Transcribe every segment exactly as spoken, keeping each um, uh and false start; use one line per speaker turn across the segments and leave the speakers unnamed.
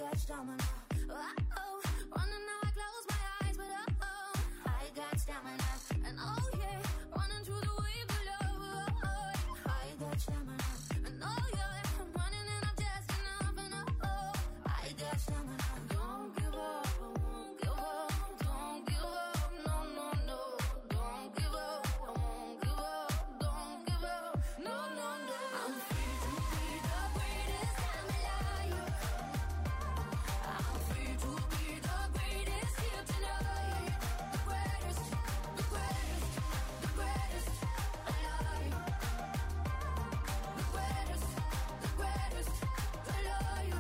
got stamina. Oh, oh, running now I close my eyes, but oh, oh, I got stamina. And oh yeah, running through the wave of love. Oh, oh, I got stamina. And oh yeah, I'm running and I'm just enough. And oh, oh, I got stamina. Don't give up, I won't give up. Don't give up, no, no, no. Don't give up, I won't give up. Don't give up, no, no, no. I'm free to be the greatest time alive. I'm free to be the greatest here tonight. The greatest, the greatest, the greatest alive. The greatest, the greatest alive.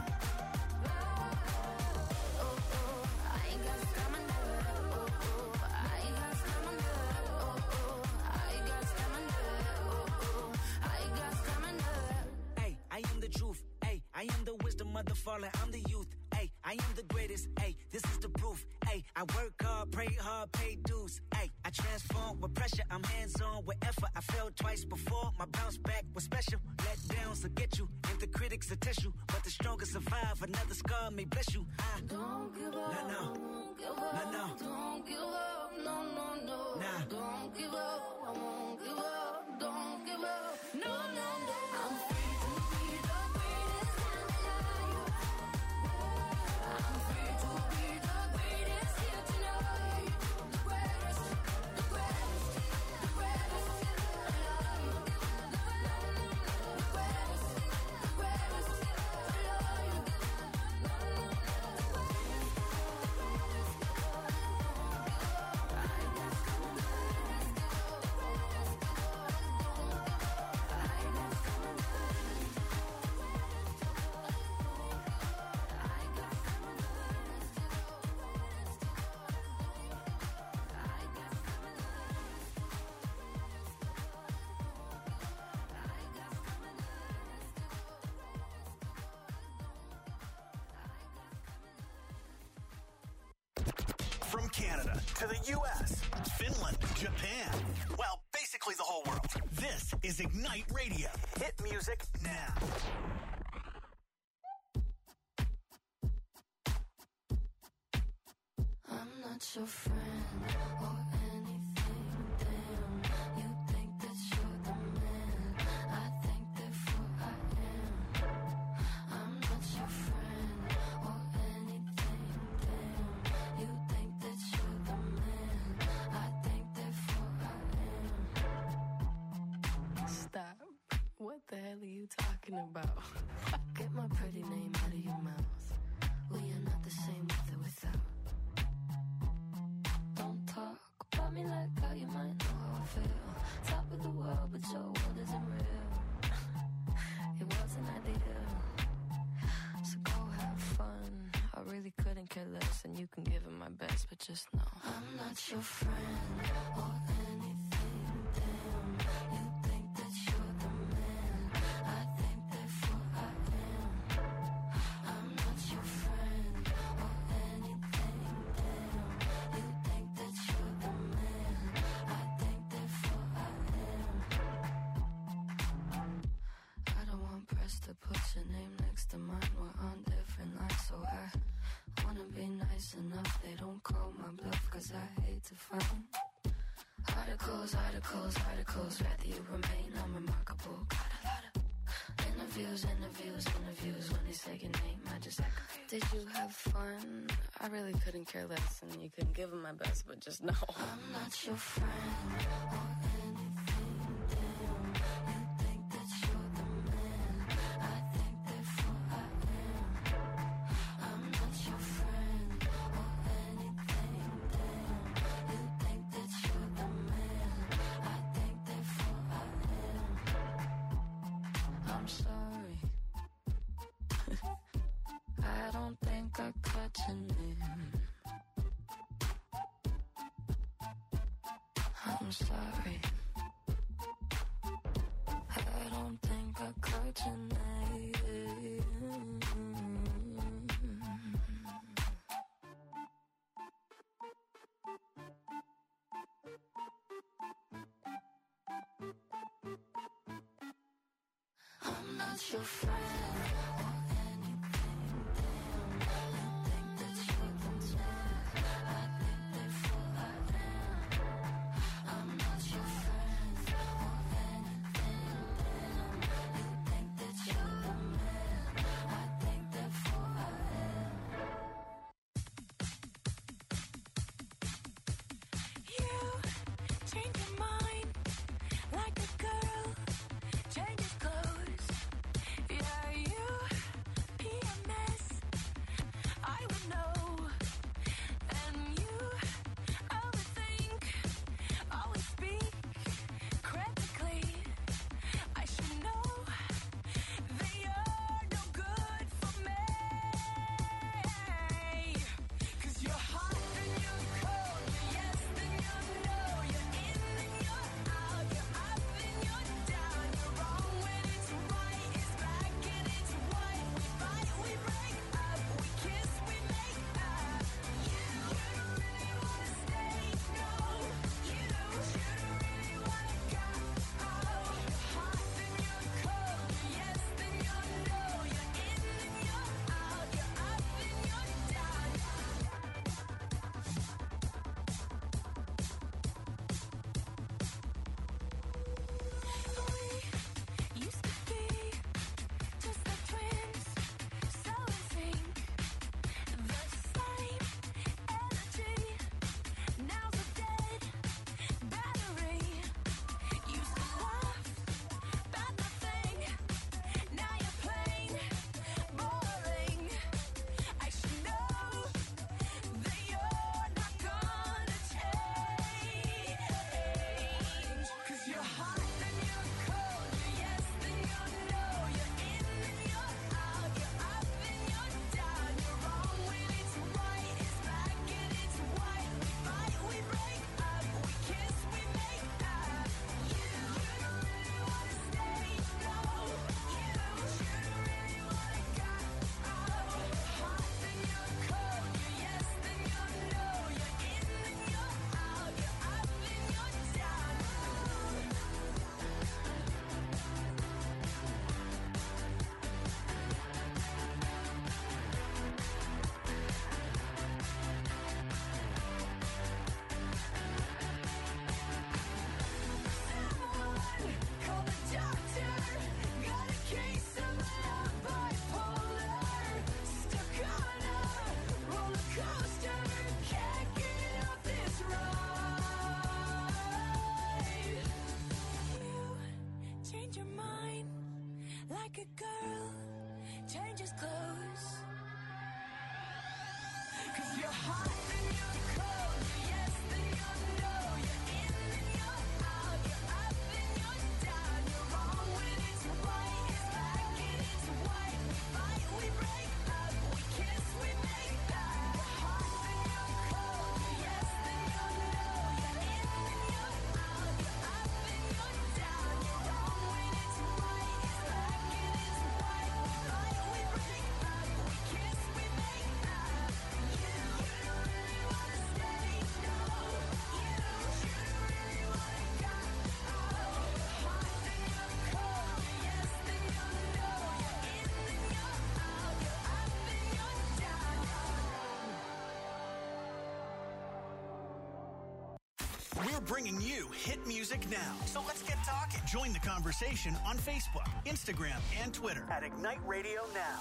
Oh, oh, I ain't got stamina. Oh, oh, I got stamina. Oh, oh, I got stamina. Oh, oh, I got stamina.
Hey, I am the truth. Hey, I am the wisdom of the fallen. I'm the youth. Hey, I am the greatest. Hey, this is the proof. Hey, I work hard, pray hard, pay dues. Hey, I transform with pressure. I'm hands-on with effort. I failed twice before. My bounce back was special. Let downs will get you, and the critics will test you. But the strongest survive. Another scar may bless you. I
Don't give up.
No, no.
Won't give up.
No, no.
Don't give up. No, no, no.
Nah.
Don't give up. I won't give up. Don't give up. No, no, no. I'm free to be the greatest time alive. I'm free to be the greatest here tonight. The greatest, the greatest, the greatest alive. The greatest, the greatest alive.
From Canada to the U S, Finland, Japan. Well, basically the whole world. This is Ignite Radio. Hit music now.
I'm not your friend or anything, damn. You think that you're the man, I think therefore I am. I'm not your friend or anything, damn. You think that you're the man, I think therefore I am. Stop. What the hell are you talking about? Get my pretty name out of your mouth. We are not the same with or without. Don't talk about me like how you might know how I feel. Top of the world, but your world isn't real. It wasn't ideal. So go have fun. I really couldn't care less, and you can give it my best, but just know I'm not your friend or anything, damn. You think that you're the man, I think therefore I am. I'm not your friend or anything, damn. You think that you're the man, I think therefore I am. I don't want press to put your name next to mine. We're on different lines, so I wanna be nice enough. They don't call my bluff, cause I hate to find articles, articles, articles. Rather you remain unremarkable. Got a lot of interviews, interviews, interviews. When they say your name, I just act confused. Did you have fun? I really couldn't care less, and you couldn't give them my best, but just know I'm not your friend or anything, damn. You think that you're the man, I think therefore I am. I'm not your friend or anything, damn. You think that you're the man, I think therefore I am. I'm sorry. I don't think I caught your name. I'm sorry. I don't think I caught your name. I'm not your friend or anything, damn.
naked girl changes clothes. 'Cause you're hot and you're cold, you're yes and you're no, you're in and you're out, you're up and you're down, you're wrong when it's right, it's black and it's white, we fight, we break up, we kiss, we make up. You're hot and you're cold, you're yes and you're no, you're in and you're out, you're up and you're down, you're wrong when it's right, it's black and it's white, we fight, we break up, we kiss, we make up. You, you don't really wanna stay, no. You, you don't really wanna go. Oh, you're hot and you're cold, you're yes and you're no, you're in and you're out, you're up and you're down.
We're bringing you hit music now. So let's get talking. Join the conversation on Facebook, Instagram, and Twitter at Ignite Radio Now.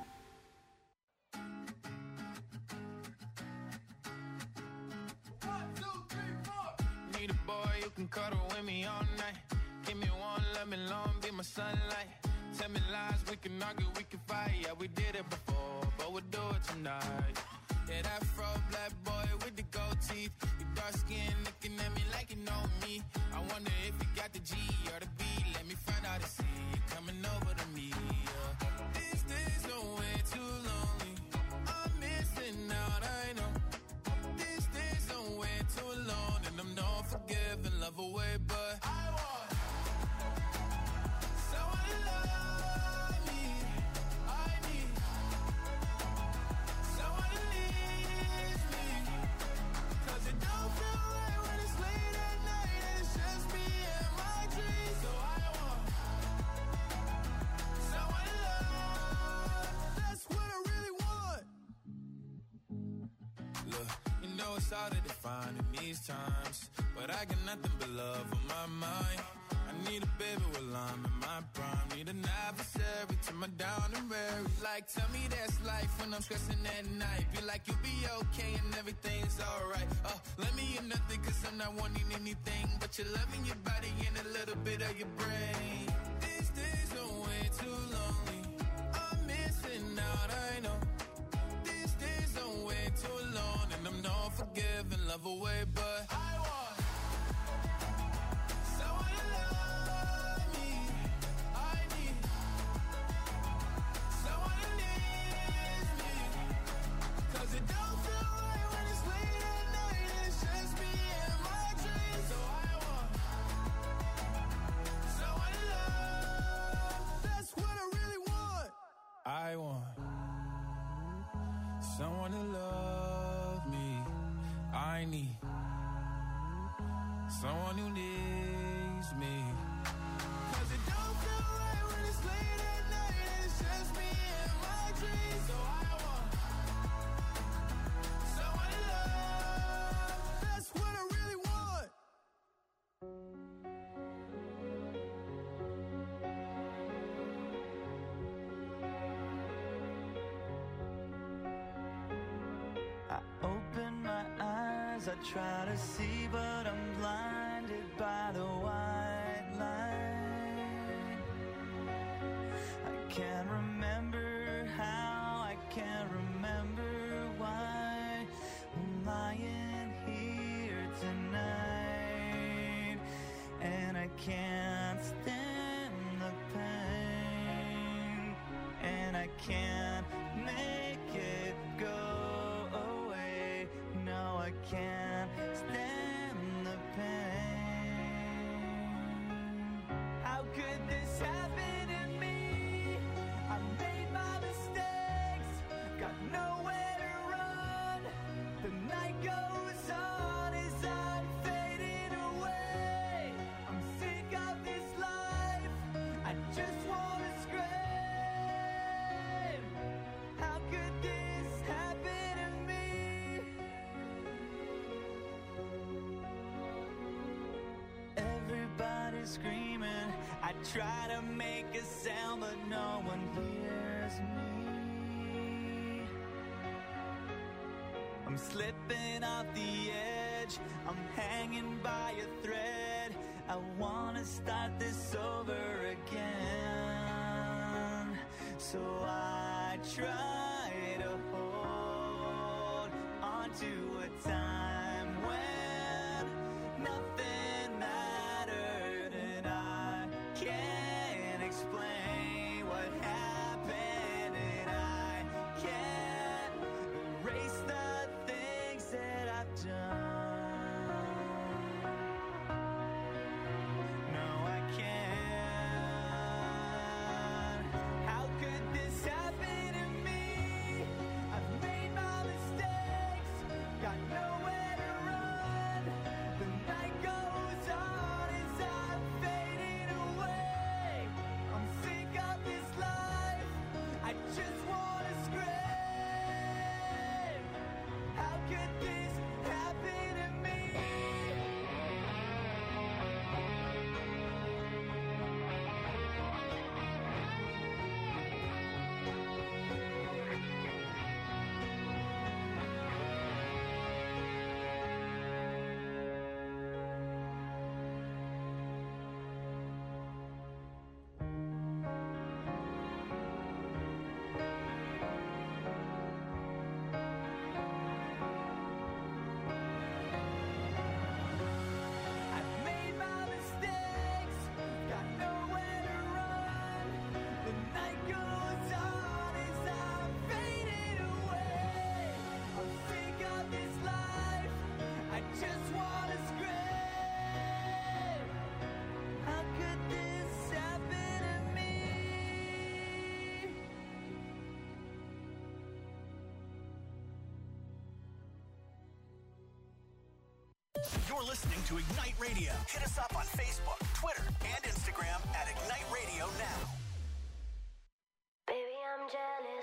Need a boy you can cuddle with me all night. Give me one, let me long, be my sunlight. Tell me lies, we can argue, we can fight. Yeah, we did it before, but we'll do it tonight. Yeah, that fro black boy with the gold teeth. You dark skin looking at me like you know me. I wonder if you got the G or the B. Let me find out and see you coming over to me. Yeah. These days are way too lonely. I'm missing out, I know. These days are way too long, and I'm not forgiving, love away, but I want someone to love me. I need someone to leave me. 'Cause it don't feel right when it's late at night and it's just me and my dreams. So I want someone to love. That's what I really want. Look, you know it's hard to define in these times, but I got nothing but love on my mind. I need a baby while I'm in my prime. Need an adversary to my down and weary. Like, tell me that's life when I'm stressing at night. Be like, you'll be okay and everything's alright. Uh, let me in nothing 'cause I'm not wanting anything but your love in your body and a little bit of your brain. These days are way too lonely. I'm missing out, I know. These days are way too long, and I'm not forgiving, love away, but I want someone to love me. I need someone to leave me. 'Cause it don't feel right when it's late at night and it's just me and my dreams. So I want someone to love. That's what I really want. I want someone to love me. I need someone who needs me. 'Cause it don't feel right when it's late at night and it's just me and my dreams. So I want someone to love. That's what I really want.
I open my eyes, I try to see, but I'm blinded by the white light. I can't remember how, I can't remember why I'm lying here tonight, and I can't stand the pain, and I can't make it go away. No, I can't stand the pain. How could this happen to me? I made my mistakes, got nowhere to run. The night goes on as I'm fading away. I'm sick of this life, I just wanna scream. How could this happen to me? Everybody's screaming, I try to make a sound, but no one hears me. I'm slipping off the edge, I'm hanging by a thread. I wanna start this over again. So I try to hold on to a time when nothing mattered, and I can't explain what happened, and I can't erase the things that I've done. No, I can't. How could this happen to me? I've made my mistakes, got nowhere to run. The night goes on as I'm fading away. I'm sick of this life, I just wanna scream. How could this happen to me? I've made my mistakes, got nowhere to run. The night goes on as I'm fading away. I'm sick of this life, I just wanna scream. How could this happen to me?
You're listening to Ignite Radio. Hit us up on Facebook, Twitter, and Instagram at Ignite Radio Now.
Baby, I'm jealous.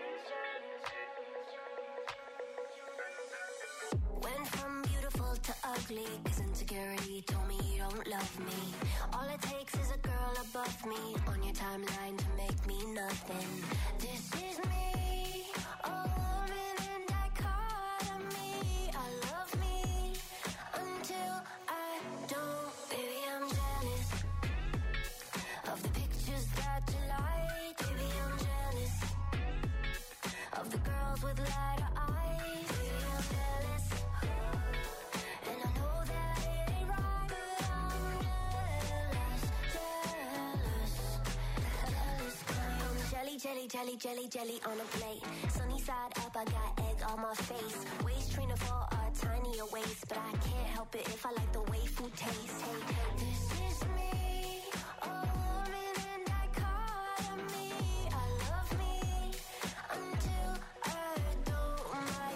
Went from beautiful to ugly, cause insecurity told me you don't love me. All it takes is a girl above me on your timeline to make me nothing. This is me, a woman in dichotomy. I love me until I don't. Baby, I'm jealous of the pictures that you like. Baby, I'm jealous of the girls with lighter eyes. Baby, I'm jealous, and I know that it ain't right, but I'm jealous, jealous, jealous. I'm jelly, jelly, jelly, jelly, jelly on a plate. Sunny side up, I got egg on my face. Waist trainer for a tinier waist, but I can't help it if I like the way food tastes. Hey, this is me, a woman in dichotomy. I love me until I don't. My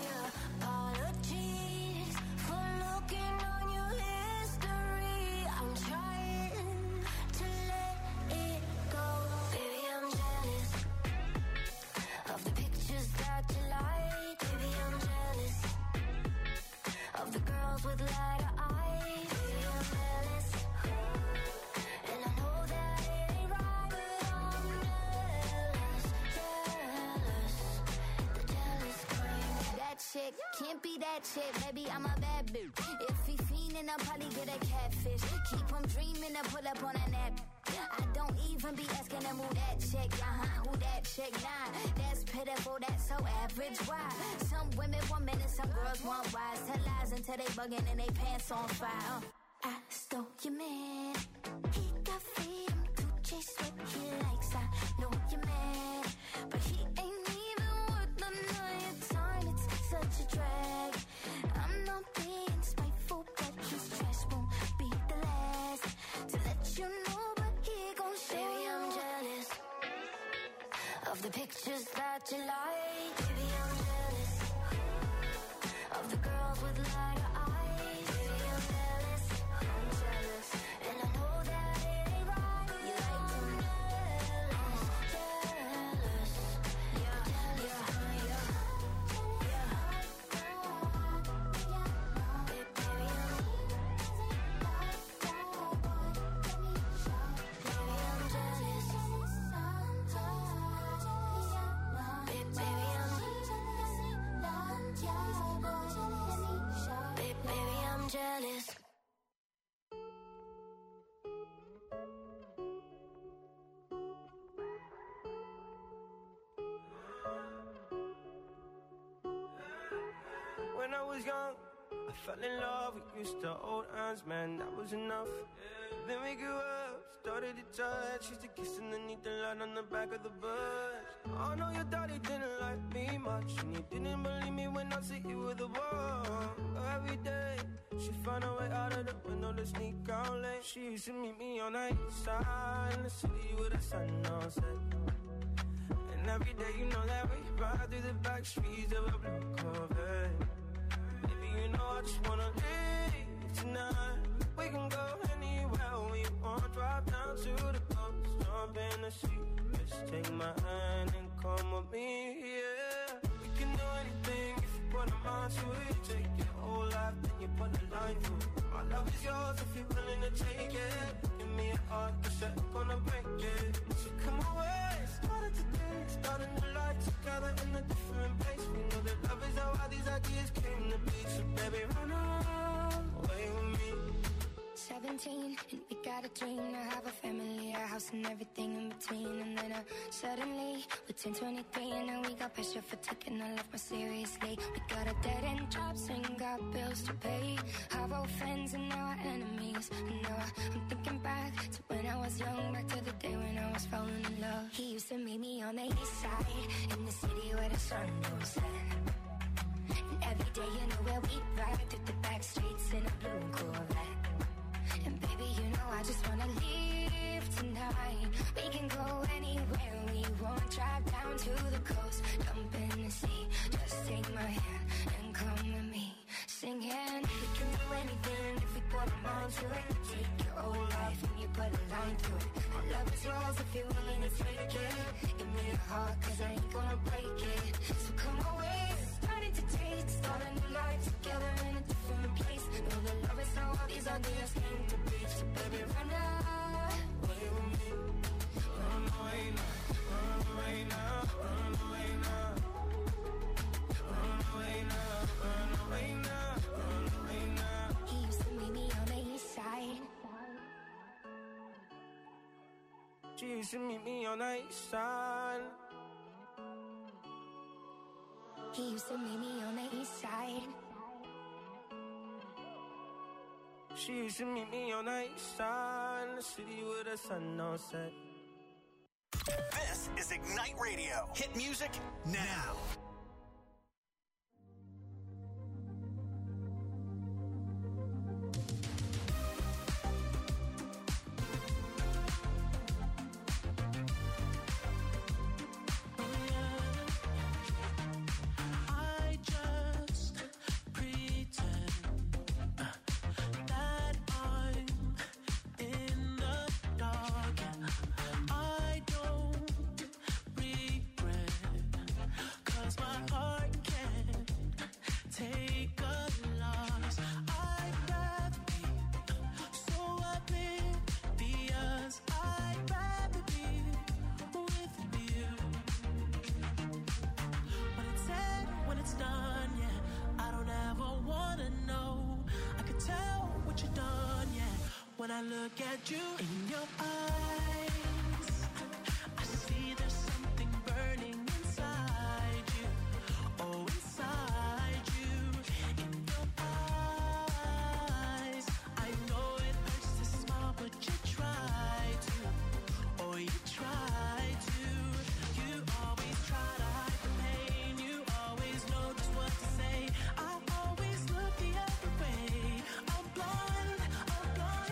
apologies for looking on your history. I'm trying to let it go. Baby, I'm jealous of the pictures that you like. Baby, I'm jealous of the girls with lighter eyes. Baby, I'm jealous, and I know that it ain't right, but I'm jealous, jealous, the jealous kind. That chick can't be that chick, baby, I'm a bad bitch. If he fiendin', I'll probably get a catfish. Keep him dreamin' and pull up on a nap. I don't even be asking them who that chick, uh-huh, who that chick, nah. That's pitiful, that's so average, why? Some women want men and some girls want wise. Tell lies until they bugging and they pants on fire. uh. I stole your man, he got freedom to chase what he likes. I know you're mad, but he ain't even worth another time. It's such a drag. I'm not being spiteful, but his trash won't be the last to let you know, but he gon' show. Baby, I'm jealous of the pictures that you like. Baby, I'm jealous of the girls with lighter eyes. Baby, I'm jealous, I'm jealous, and I know that it ain't right. You like them jealous, jealous, yeah, yeah, yeah, yeah. Baby, I'm Baby, I'm
was young, I fell in love. We used to hold hands, man, that was enough. Then we grew up, started to touch. Used to kiss underneath the light on the back of the bus. I know your daddy didn't like me much, and he didn't believe me when I said you were the one. Every day, she found a way out of the window to sneak out late. She used to meet me on the east side in the city with the sun on set. And every day, you know that we ride through the back streets of a blue Corvette. Baby, you know I just wanna leave tonight. We can go anywhere we want. Drive down to the coast, jump in the sea. Just take my hand and come with me, yeah. We can do anything if you put a mind to it. Take your whole life, then you put a line through it. My love is yours if you're willing to take it. Give me a heart, cause I'm gonna break it. So come away, started today, starting to life together in a different place. We know that love is how all these ideas came to be. So baby, run away with me.
seventeen, and we got a dream to have a family, a house and everything in between. And then uh, suddenly, we're ten, twenty-three, and now we got pressure for taking our life more seriously. We got a dead-end jobs and got bills to pay. Our old friends and now our enemies. And now I, I'm thinking back to when I was young, back to the day when I was falling in love. He used to meet me on the east side, in the city where the sun goes set. And every day, you know where we ride through the back streets in a blue Corvette. And baby, you know I just wanna leave tonight. We can go anywhere we want. Drive down to the coast, jump in the sea. Just take my hand and come with me. Singing, we can do anything if we put our mind to it. Take your whole life and you put a line through it. My love is yours if you're willing to take it. Give me a heart, cause I ain't gonna break it. So come away, starting to taste. Start a new life together in a different place. Know that love is how all these ideas came to be. So baby, run away with me.
Run away now, run away now, run away now. Run away now, run away now, run away now.
He used to meet me on the east side.
She used to meet me on the east side.
He used to meet me on the east side.
She used to meet me on the east side in the city with the sun on set.
This is Ignite Radio. Hit music now.
When I look at you in your eyes, I see there's something burning inside you. Oh, inside you, in your eyes. I know it hurts to smile, but you try to. Oh, you try to. You always try to hide the pain. You always know just what to say. I always look the other way. I'm blind, I'm blind.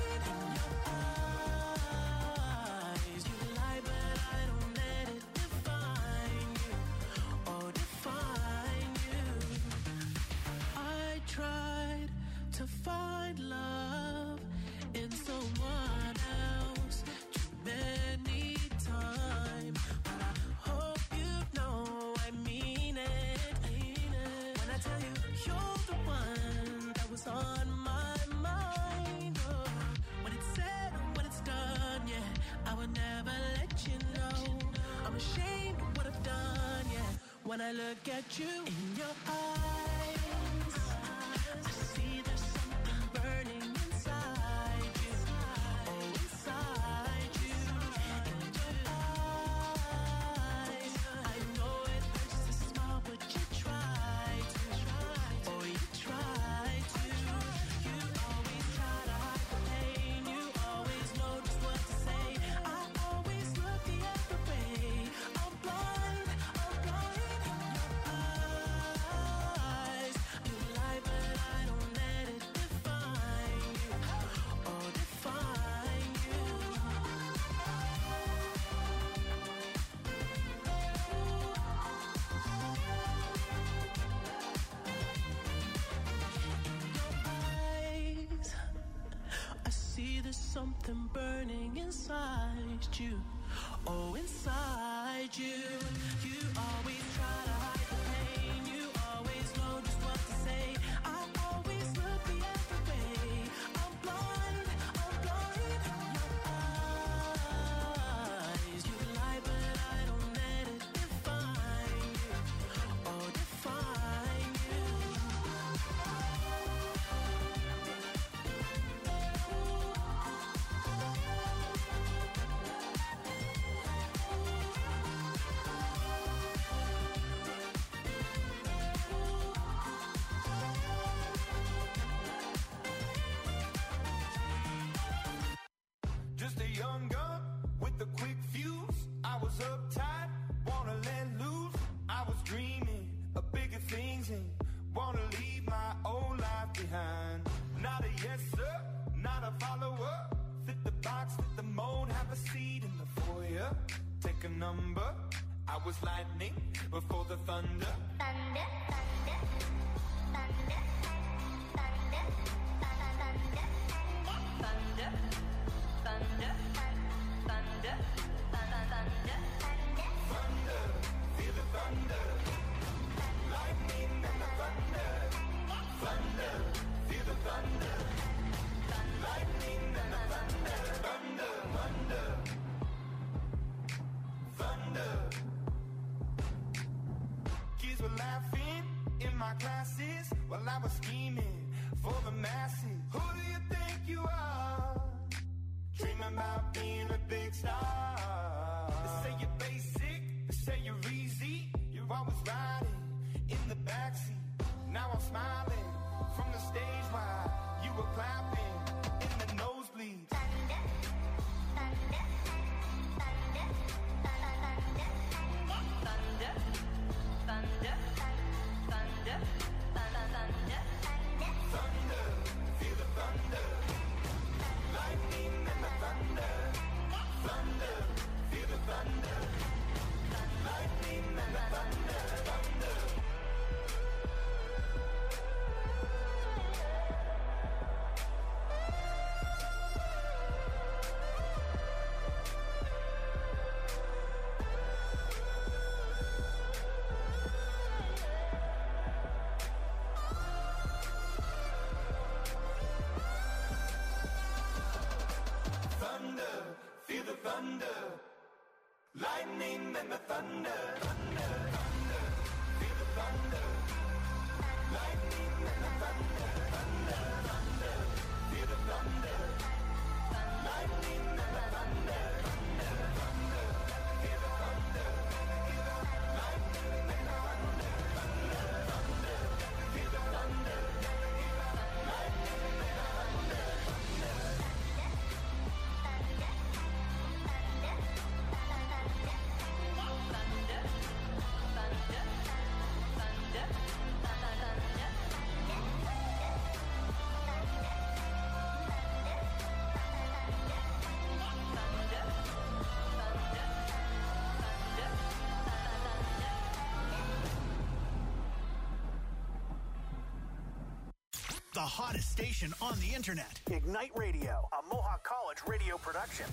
To find love in someone else too many times, but I hope you know I mean it. I mean it. When I tell you you're the one that was on my mind, oh, when it's said and when it's done, yeah, I would never let you know. I'm ashamed of what I've done, yeah. When I look at you in your eyes, I see there's burning inside you, oh inside you, in your eyes. I know it hurts to smile, but you try to, oh you try something burning inside you. Oh, inside you. You always try to hide the pain. You always know just what to say. I always look the other way. I'm blind, I'm blind in your eyes. You lie, but I don't let it define you. Oh, define you.
Just a young gun with a quick fuse. I was uptight, wanna let loose. I was dreaming of bigger things and wanna leave my old life behind. Not a yes sir, not a follower. Fit the box, fit the mold, have a seat in the foyer. Take a number. I was lightning before the thunder.
Thunder, thunder, thunder, thunder, thunder, thunder, thunder, thunder, thunder,
Thunder, feel the thunder. Lightning and the thunder. Thunder, feel the thunder. Lightning and the thunder. Thunder, thunder. Thunder. Kids were laughing in my classes while I was scheming for the masses. Who do you think you are? Dreaming about being a big star. They say you're basic, they say you're easy. You're always riding in the backseat. Now I'm smiling from the stage while you were clapping in the nosebleeds.
thunder, thunder, thunder, thunder, thunder, thunder, thunder,
Thunder, feel the thunder. Lightning and the thunder. Thunder, feel the thunder. Lightning and the thunder. Thunder. Thunder, feel the thunder. Lightning and the thunder. Thunder, thunder, feel the thunder. Lightning and the thunder. Thunder, thunder, feel the thunder. Lightning and the thunder. Thunder, thunder, feel the thunder. Lightning and the thunder. Thunder, thunder, feel the thunder. Lightning and the thunder.
The hottest station on the internet. Ignite Radio, a Mohawk College radio production.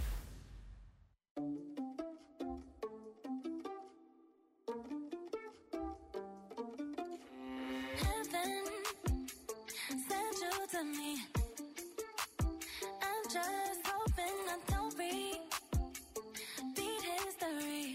Heaven sent you to me. I'm just hoping I don't repeat history.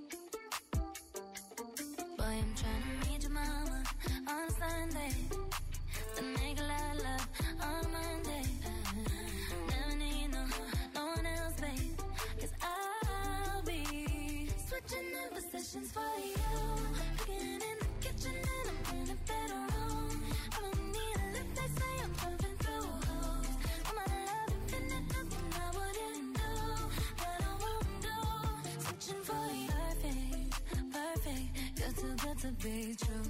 Boy, I'm trying to reach your mama on Sunday. Then make a lot of love on Monday. Never need no, no one else, babe. 'Cause I'll be switching in positions for you. Cooking in the kitchen and I'm in a bedroom. I don't need a lift, they say I'm jumping through holes. I'm out of love, infinite, nothing I wouldn't do. That I won't do. Switching for you. Perfect, perfect. You're too good to be true.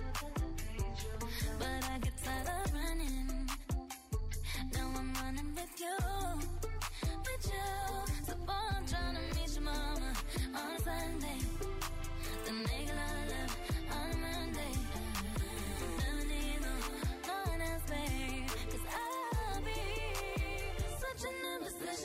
But I get tired of running. Now I'm running with you, with you. So boy, I'm trying to meet your mama on Sunday. Then make a lot of love on Monday. Never need no, no one else, babe. 'Cause I'll be switching in positions.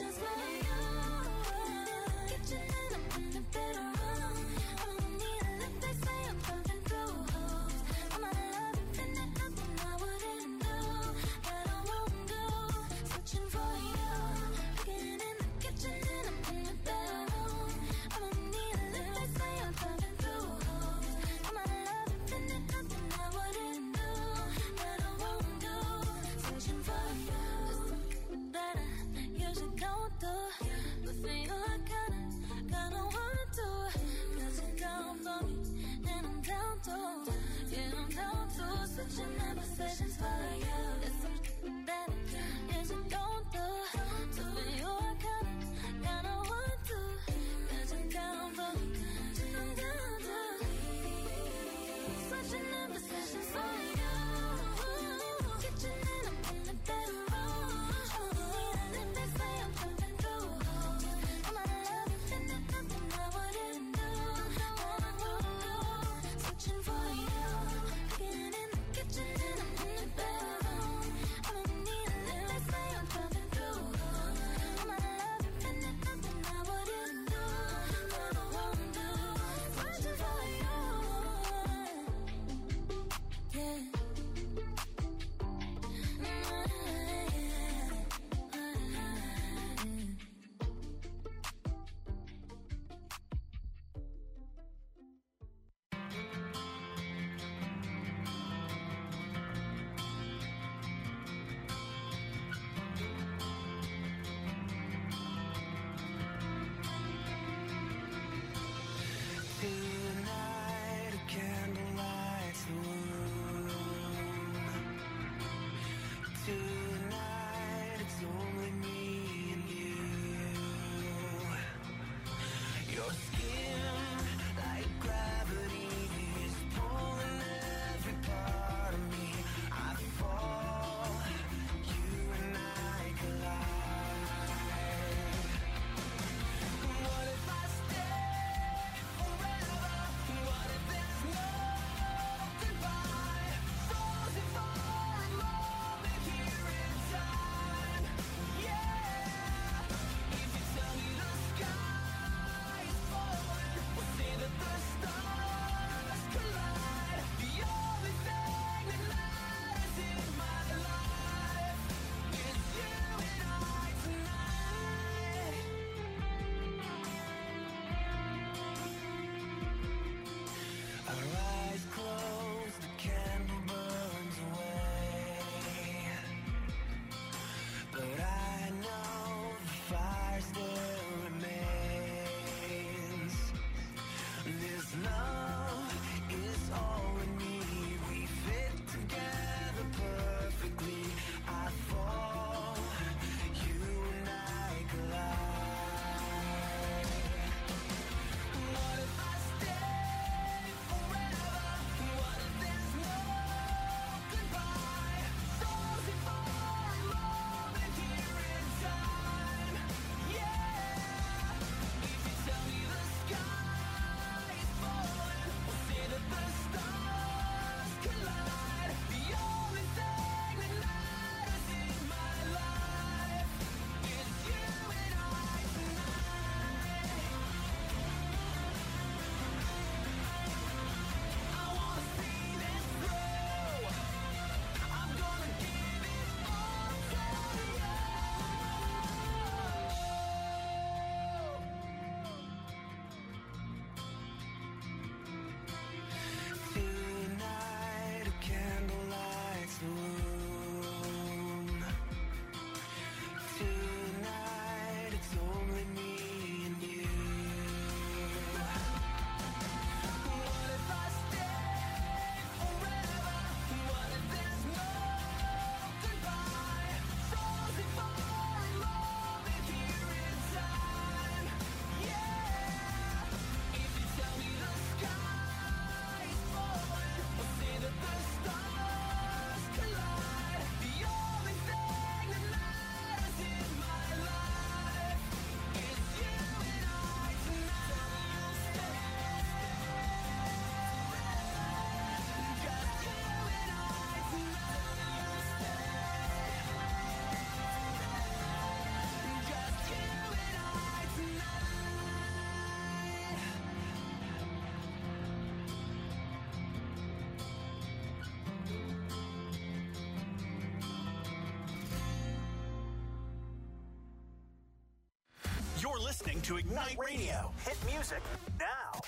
You're listening to Ignite Radio. Hit music now.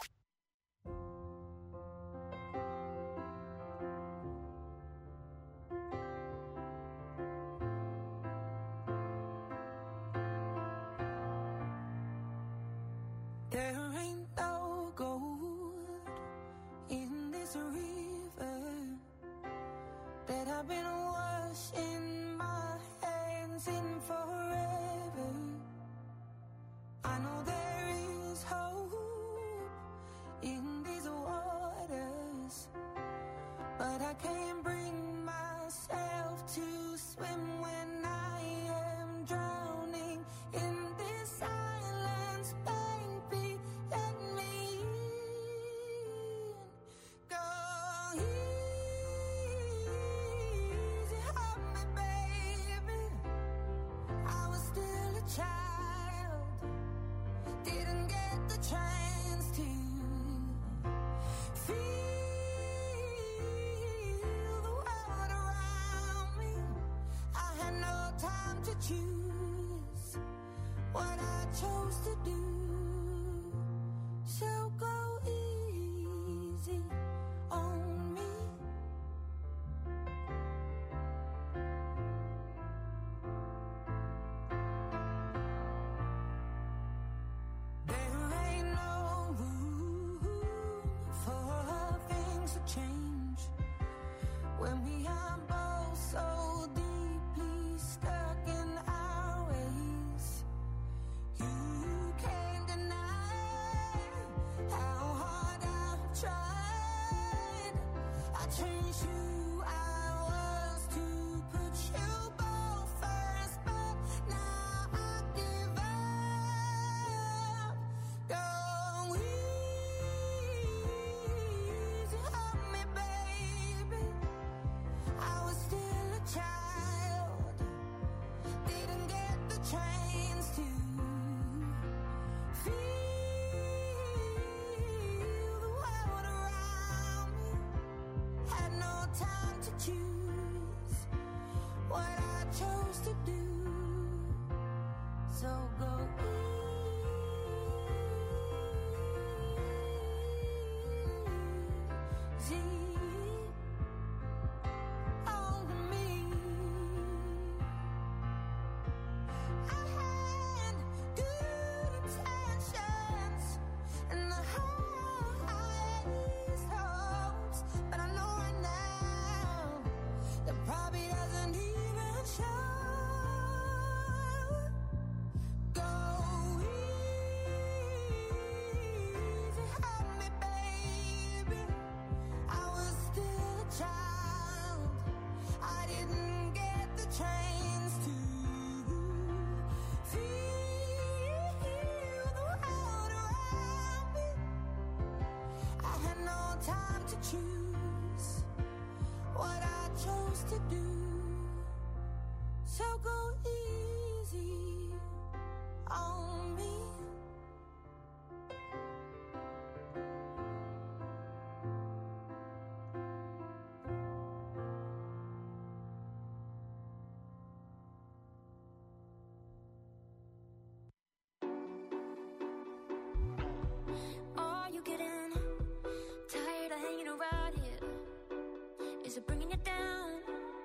There ain't no gold in this river that I've been washing my hands in forever. I know there is hope in these waters, but I can't bring myself to swim when I am drowning in this silence. Baby, let me in. Go easy on me, baby. I was still a child, didn't get the chance to feel the world around me. I had no time to choose what I chose to do. So go easy on me. There ain't no room for things to change when we are both so deeply stuck in our ways. You can't deny how hard I've tried. I changed who I was to put you both first, but now I give up. Go easy on me, baby. I was still a child, didn't get the chance to feel the world around me. Had no time to choose what I chose to do. So go easy on me. I had good intentions and the highest hopes, but I know right now that probably doesn't even show. Go easy on me, baby. I was still a child, I didn't get the chance to feel the world around me. I had no time to choose what I chose to do. So go easy on me. Are you getting tired of hanging around here? Is it bringing you down?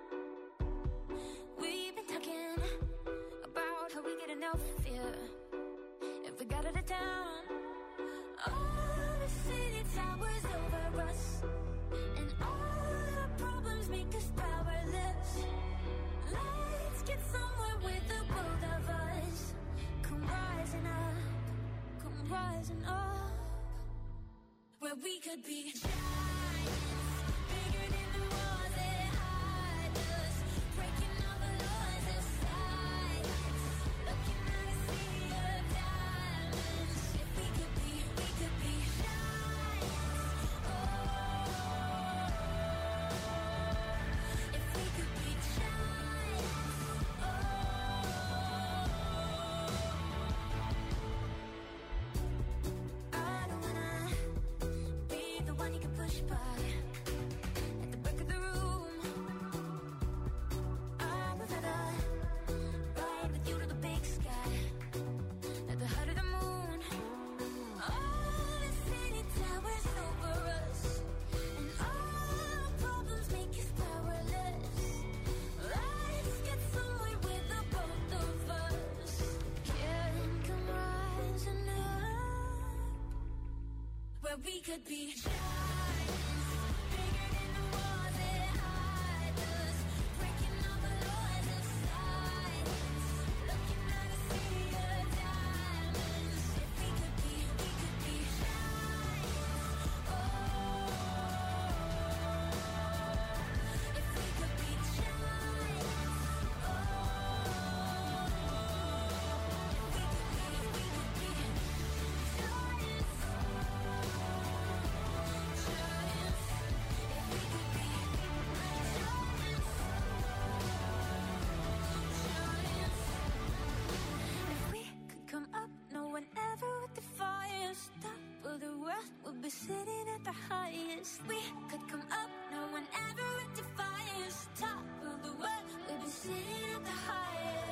We've been talking about how we get enough fear if we got out of town. All the city towers over us, and all our problems make us powerless. Let's get somewhere with the both of us. Come rising up, come rising up, where we could be giants, bigger than the walls that hide us, breaking all the laws of science, looking at a sea of diamonds. If we could be, we could be giants. Oh, if we could be giants. Oh, I don't wanna be the one you can put
where we could be giants, bigger than the walls that hide us, breaking all the laws of silence, looking at a sea of diamonds. If we could be, we could be giants. Oh, if we could be giants. Oh, if we could be, we could be giants. If we could come up, no one ever would defy us. Top of the world, we'll be sitting at the highest. We could come up, no one ever would defy us. Top of the world, we'll be sitting at the highest.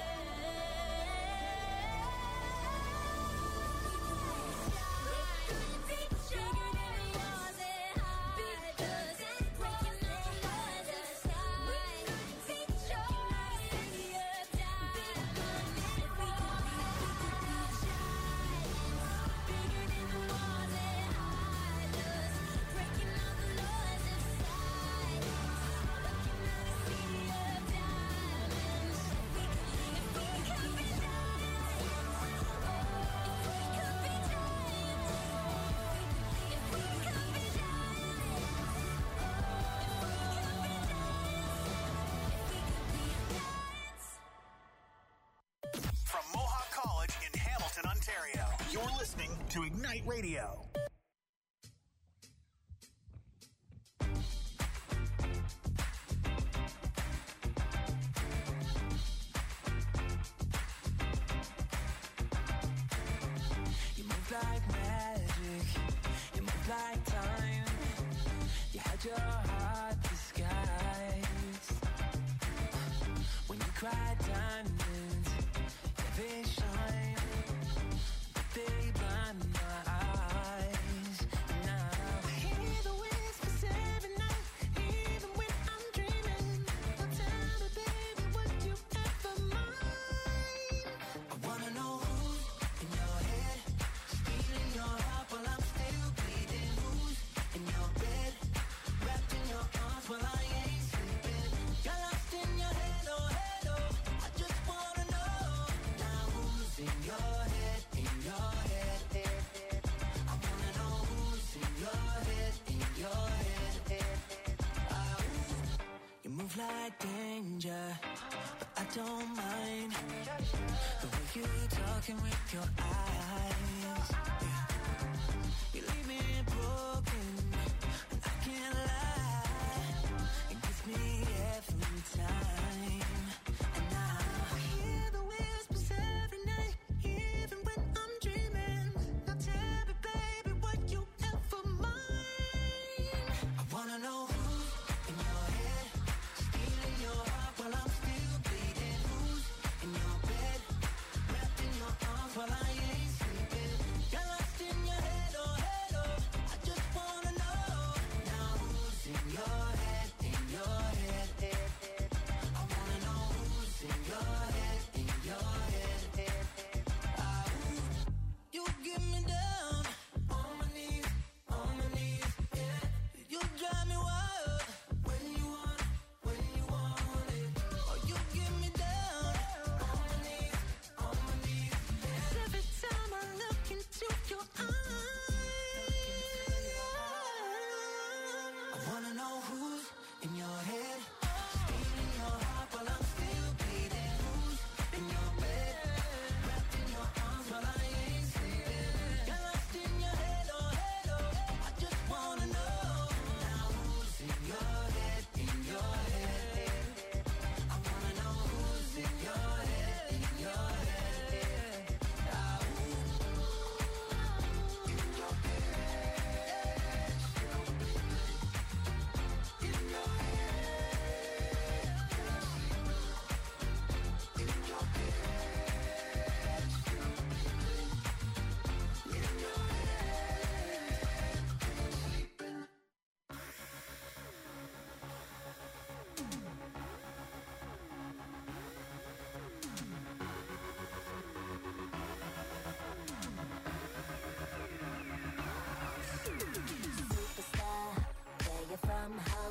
Bigger than the walls that hide us, breaking all the laws of silence, looking at a sea of diamonds. If we could be, we could be giants, bigger than the walls that hide us, breaking all the laws of silence, looking at a sea of diamonds. If we could be, if we could be giants, oh, if we could be giants, if we could be giants, oh, if we could be giants, if we could be giants.
From Mohawk College in Hamilton, Ontario, you're listening to Ignite Radio.
You move like magic, you move like time. You had your heart disguised. When you cry diamonds, yeah, they shine, but they blind my eyes. Now I hear the whispers every night, even when I'm dreaming. Don't tell me, baby, would you ever mind? I wanna know who's in your head, stealing your heart while I'm still bleeding. Who's in your bed, wrapped in your arms while I ain't sleeping. Got lost in your head, oh head, oh. I just wanna know now who's in your head, in your head, head, head. I wanna know who's in your head, in your head, head, head. Ah, ooh. You move like danger, but I don't mind the way you talking with your eyes. Yeah. You leave me broken, and I can't lie. It gets me every time. And now I hear the whispers every night, even when I'm dreaming. Now tell me, baby, would you ever mind? I wanna know who's in your head, stealing your heart while I'm still bleeding. Who's in your bed, wrapped in your arms while I ain't sleeping. Got lost in your head, oh head, oh. I just wanna know now who's in your head, in your head, head, head. I wanna know who's in your head, in your head, head, head. Ah, ooh. You get me down on my knees, on my knees, yeah. You drive me wild when you want it, when you want it. Oh, you get me down on my knees, on my knees, yeah. Every time I look into your eyes, I wanna know who's in your head, stealing your heart while I'm still bleeding. Who's in your bed, wrapped in your arms while I ain't sleeping. Got lost in your head, oh head, oh. I just wanna know now who's in your head, in your head, head, head. I wanna know who's in your head, in your head, head. Ah, ooh. In your head, in your head.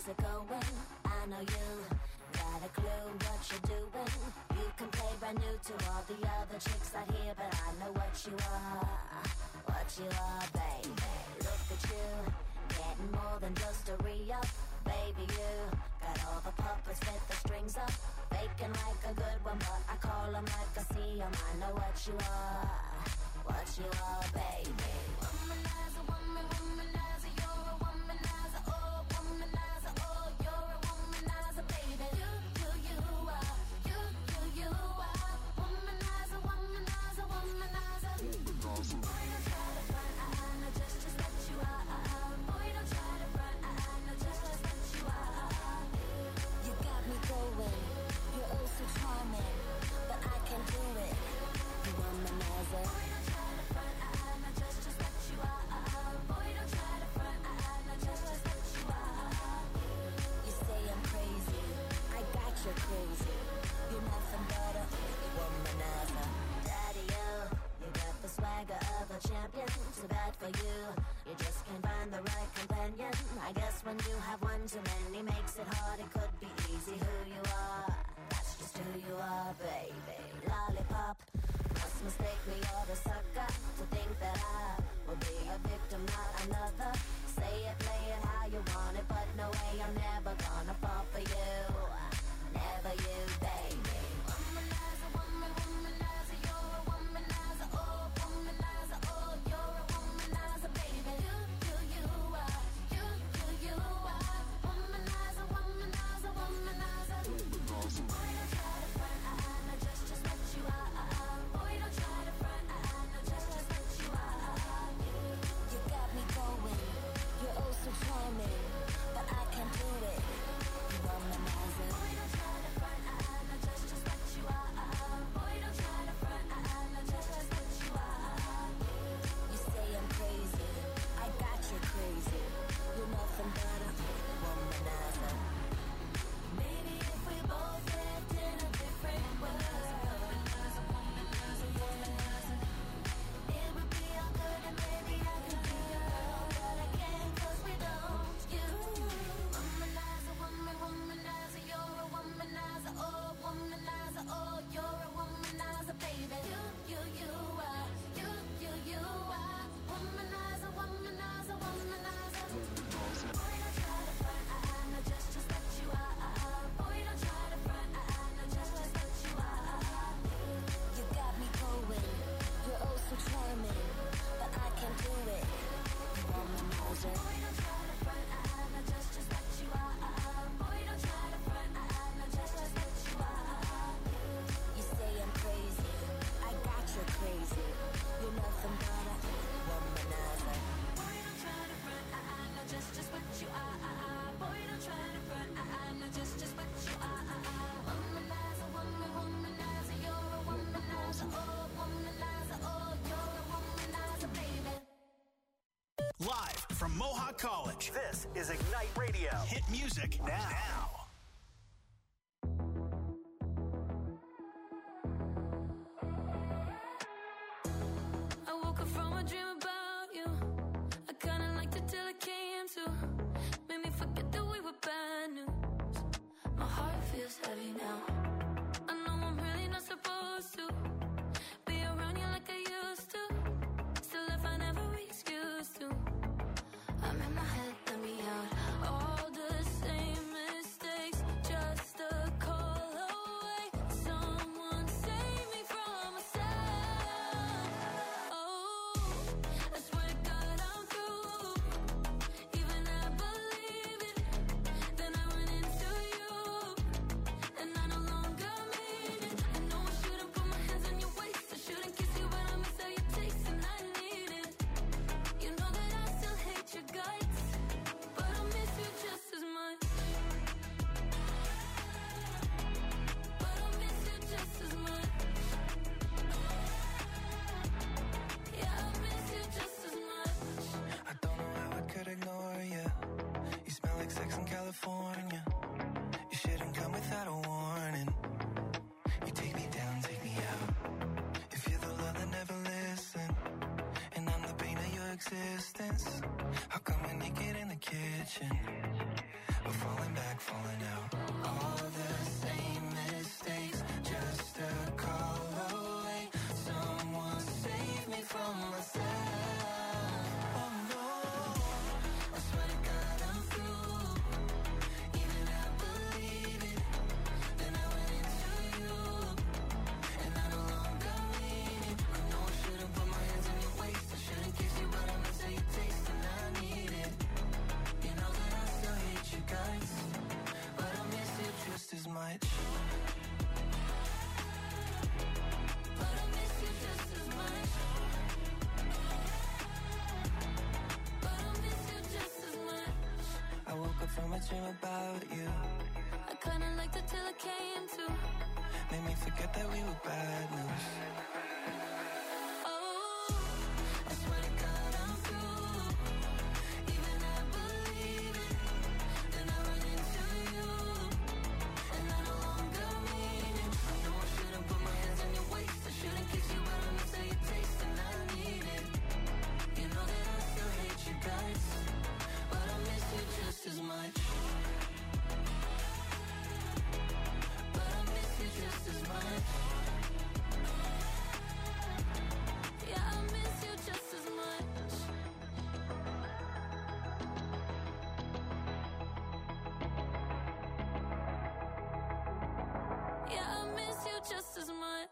to going. I know you got a clue what you're doing. You can play brand new to all the other chicks out here, but I know what you are, what you are, baby. Look at you, getting more than just a re-up. Baby, you got all the puppets with the strings up, faking like a good one, but I call them like I see them. I know what you are, what you are, baby. Womanizer, woman, womanizer, you're a womanizer, oh, womanizer, oh, you're a womanizer, baby. You, you, you are, you, you, you are, womanizer, womanizer, womanizer. Boy, don't try to front, I, I know just, just what you are. Boy, don't try to front, I, I know just, just what you are. You got me going, you're oh so charming, but I can do it. You womanizer. Boy, don't try to front, I, I know just, just what you are. Boy, don't try to front, I, I know just, just what you are. You say I'm crazy, I got you crazy. You're nothing but a womanizer. Daddy, you, you got the swagger of a champion. Too bad for you, you just can't find the right companion. I guess when you have one too many makes it hard. It could be easy who you are, that's just who you are, baby. Lollipop, must mistake me or the sucker to think that I will be a victim, not another. Say it, play it how you want it, but no way, I'm never gonna fall for you. Never you, baby. Womanizer, woman, womanizer, you're a womanizer, oh, womanizer, oh, you're a womanizer, baby. You, you, you are, you, you, you are, womanizer, womanizer, womanizer. Boy, don't try to front, I, I know just, just what you are. Boy, don't try to front, I, I know just, just what you are. You got me going, you're oh so charming, but I can do it. You womanizer. Boy, don't try to front, I, I know just, just what you are. Boy, don't try to front, I, I know just, just what you are. You say I'm crazy, I got you crazy. You're nothing but a womanizer. Maybe if we both lived in a different world, it would be all good and maybe I could be your girl, but I can't 'cause we don't. You womanizer, woman, womanizer, you're a womanizer, oh, womanizer, oh, you're a womanizer, baby. You, you, you are, you, you, you are, womanizer, womanizer, womanizer. Boy, don't try to front, I, I know just, just what you are. Boy, don't try to front, I, I know just, just what you are. You got me going, you're oh so charming, but I can do it. You womanizer. Boy, don't try to front, I, I know just, just what you are. Boy, don't try to front, I, I know just, just what you are. You say I'm crazy, I got you crazy. You're nothing but a womanizer. Boy, don't try to front, I, I know just, just what you are. Boy, don't try to front, I, I know just, just what you are. Womanizer, woman, womanizer, you're a womanizer, oh, womanizer, oh, you're a womanizer, baby.
Live from Mohawk College, this is Ignite Radio. Hit music now.
I woke up from a dream about you. I kinda liked it till it came to. Made me forget that we were bad news. My heart feels heavy now. I know I'm really not supposed to be around you like I used to. Still I find every excuse to. I'm in my head, let me out. All the same mistakes.
came to.
Made me forget that we were bad news.
Oh, I swear to God I'm through. Even I believe it. Then I run into you, and I no longer mean it. I know I shouldn't put my hands on your waist. I shouldn't kiss you, but I miss how you taste, and I need it. You know that I still hate you guys, but I miss you just as much. But I miss you just as much. Yeah, I miss you just as much. Yeah, I miss you just as much.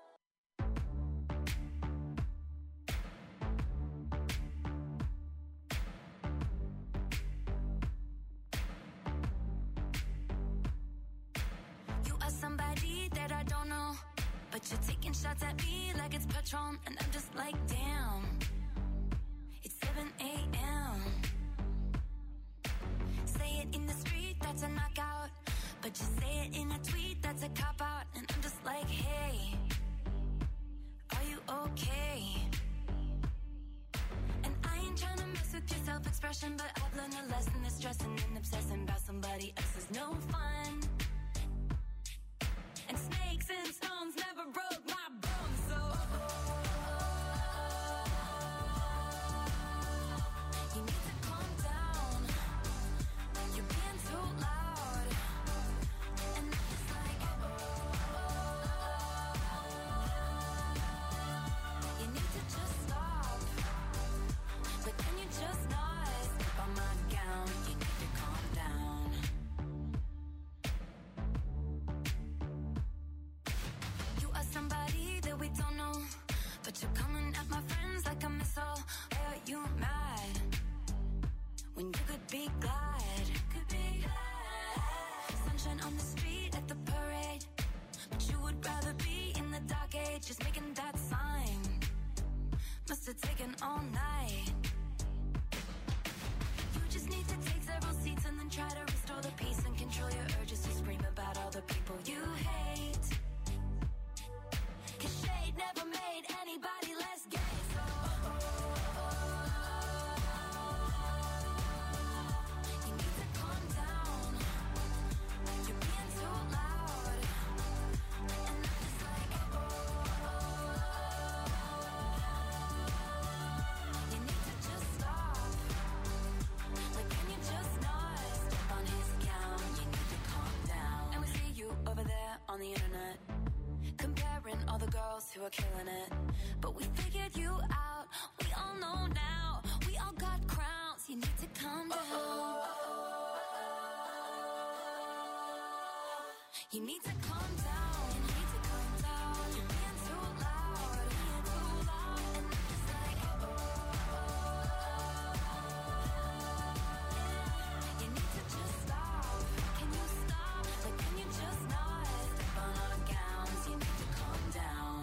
You are somebody that I don't know, but you're taking shots at me like it's Patron, and I'm just like, damn. It's seven a.m. Say it in the street, that's a knockout, but you say it in a tweet, that's a cop-out, and I'm just like, hey, are you okay? And I ain't tryna mess with your self-expression, but I've learned a lesson that stressing and obsessing about somebody else is no fun. And snakes and stones never broke my bones, so you need to calm down. You're being too loud, and I'm just like, you need to just stop. But can you just not step on my gown? You need to calm down. You are somebody that we don't know, but you're coming at my friends like a missile. Why are you mad when you could be glad? Could be glad. Sunshine on the street at the parade, but you would rather be in the dark age, just making that sign. Must have taken all night. You just need to take several seats and then try to restore the peace and control your urges to scream about all the people you hate. 'Cause shade never made anybody less gay, so you need to calm down. You're being too loud, and I'm just like, you need to just stop. Like, can you just not step on his gown? You need to calm down. And we see you over there on the internet, comparing all the girls who are killing it. But we figured you out, we all know now. We all got crowns, you need to calm down. You need to calm down, you need to calm down. You're being too loud, being too loud. And I'm just like, you need to just stop. Can you stop? Like, can you just not step on our gowns? You need to calm down.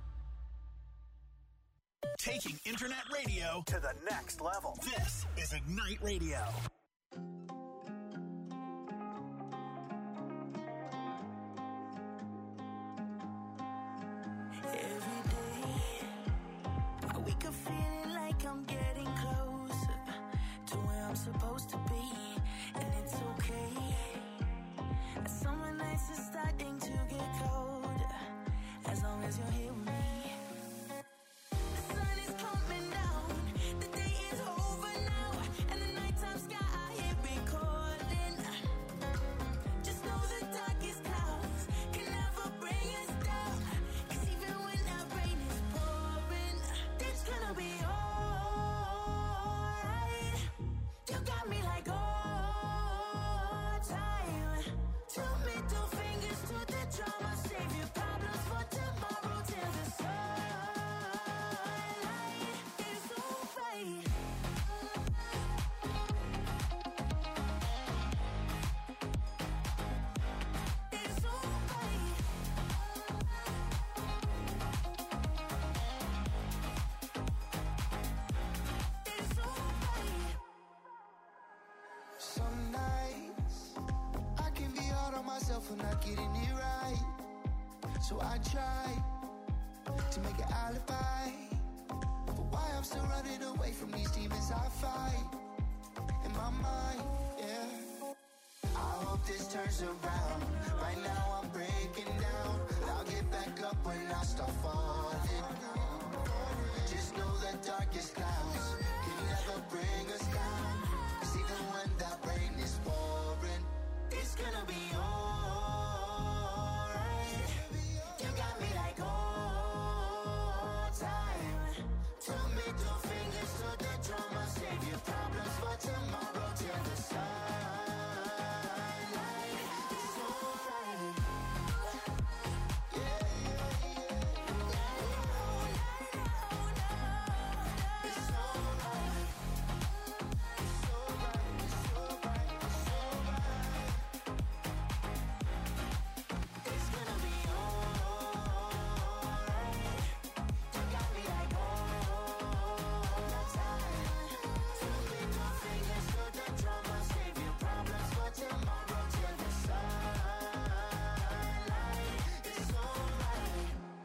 Taking internet radio to the next level. This is Ignite Radio.
Every day, I wake up feeling like I'm getting closer to where I'm supposed to be, and it's okay. Summer nights are starting to get colder, as long as you're here with me. The sun is coming down, the day is over now, and the nighttime sky here recording. Just know the darkest clouds can never bring us down, 'cause even when that rain is pouring, it's gonna be alright. You got me like all time. Two middle fingers to the drama, save your problems for tomorrow till the sunlight is alright. It's alright. It's alright.
Some nights I can be hard on myself. myself for not getting it right. So I try to make an alibi for why I'm still running away from these demons I fight in my mind, yeah. I hope this turns around. Right now I'm breaking down. I'll get back up when I start falling. Just know the darkest clouds can never bring us down. 'Cause even when that rain is pouring, it's gonna be alright. You got me like old time. Two middle fingers to the drum. I'll save your problems for tomorrow till the sunlight. It's alright. Yeah, yeah, yeah. It's alright. It's alright. It's alright. It's alright. It's gonna be alright. You got me like all time. Two middle fingers to the drum. I'll save your problems for tomorrow till the sunlight. It's alright.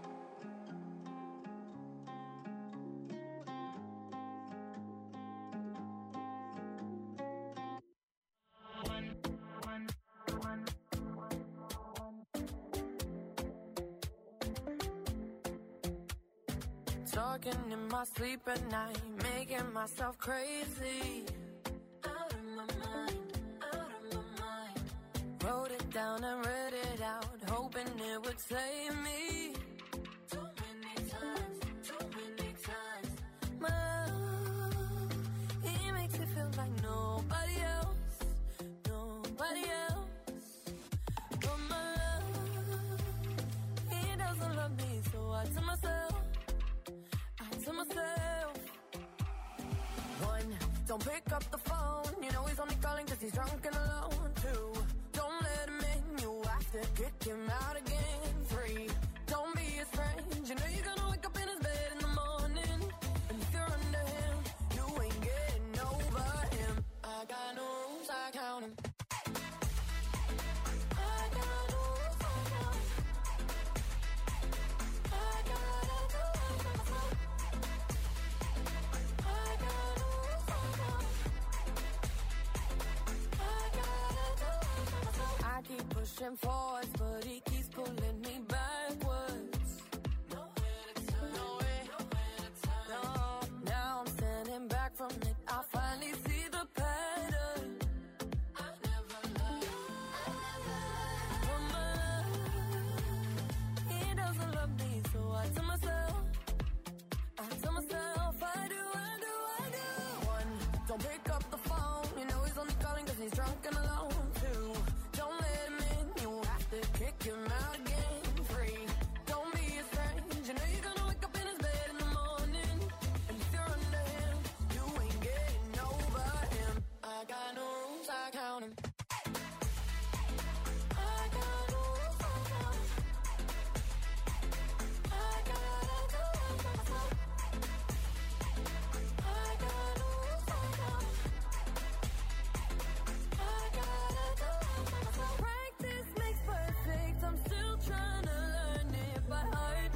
Talking in my sleep at night, making myself crazy. Out of my mind, out of my mind. Wrote it down and read it out, hoping it would save me. Too many times, too many times. My love, he makes me feel like nobody else, nobody else. But my love, he doesn't love me, so I tell myself, to myself. One, don't pick up the phone. You know he's only calling 'cause he's drunk and alone. Two, don't let him in. You have to kick him out again. Three, don't be his friend. You know you're gonna wake up in his bed in the morning. And if you're under him, you ain't getting over him. I got no rules, I count him. I got no rules, I count him. I gotta do it myself. I keep pushing forwards, but he keeps pulling me backwards. Nowhere to turn, nowhere, nowhere to turn. No, now I'm standing back from it. I finally see the pattern. I never loved, I never loved. But my love, he doesn't love me, so I tell myself, I tell myself, I do, I do, I do. One, don't pick up the phone. You know he's only calling 'cause he's drunk and alone. Two, don't let him in. You have to kick him out again. Three, don't be his friend. You know you're gonna wake up in his bed in the morning. And if you're under him, you ain't getting over him. I got no rules, I count him. I got no rules, I count him. I gotta do it myself. I got no rules, I count him. I gotta do it myself. Practice makes perfect. I'm still trying to learn it by heart.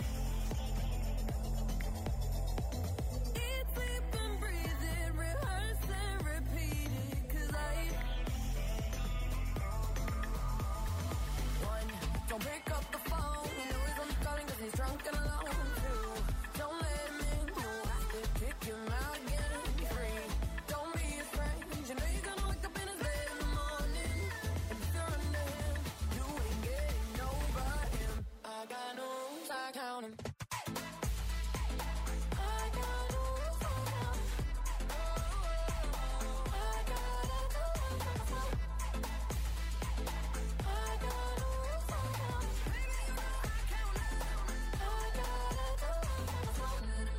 Eat, sleep, and breathe it. Rehearse and repeat it. 'Cause I One, don't pick up the phone. You know he's only calling 'cause he's drunk and alone. Two, don't let him in. You have to kick him out again. Three, don't be his friend. You know you're gonna wake up in his bed in the morning. And if you're under him, you ain't getting over him. I got no rules, I count him. I got no rules, I count him. I gotta do it myself. I got no rules, I count him. Baby, you know I count him. I gotta do it myself.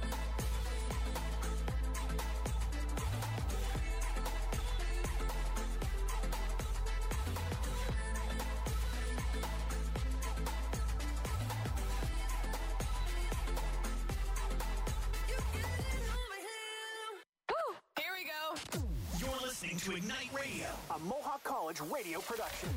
You getting over him. Woo! Here we go.
You're listening to Ignite Radio, a Mohawk College radio production.